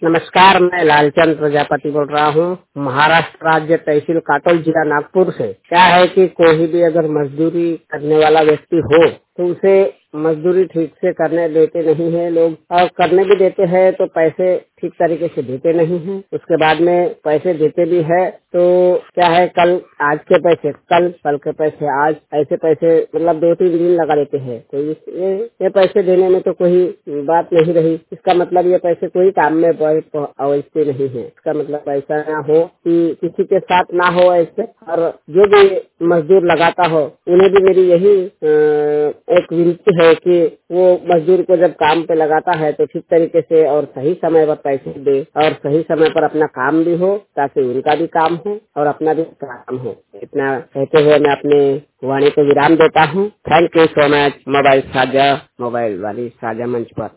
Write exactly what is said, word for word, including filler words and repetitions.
नमस्कार, मैं लालचंद प्रजापति बोल रहा हूँ, महाराष्ट्र राज्य तहसील काटोल जिला नागपुर से। क्या है कि कोई भी अगर मजदूरी करने वाला व्यक्ति हो तो उसे मजदूरी ठीक से करने देते नहीं है लोग, और करने भी देते हैं तो पैसे ठीक तरीके से देते नहीं हैं। उसके बाद में पैसे देते भी है तो क्या है, कल आज के पैसे कल, कल के पैसे आज, ऐसे पैसे मतलब दो तीन दिन लगा देते हैं। तो इस, ये, ये पैसे देने में तो कोई बात नहीं रही। इसका मतलब ये पैसे कोई काम में अवश्य नहीं है। इसका मतलब ऐसा ना हो कि किसी के साथ ना हो ऐसे। और जो भी मजदूर लगाता हो उन्हें भी मेरी यही अ, एक विनती है कि वो मजदूर को जब काम पे लगाता है तो ठीक तरीके से और सही समय पर पैसे दे, और सही समय पर अपना काम भी हो, ताकि उनका भी काम हो और अपना भी काम हो। इतना कहते हुए मैं अपने वाणी को विराम देता हूँ। Thank you so much, mobile साझा मोबाइल वाली साझा मंच पर।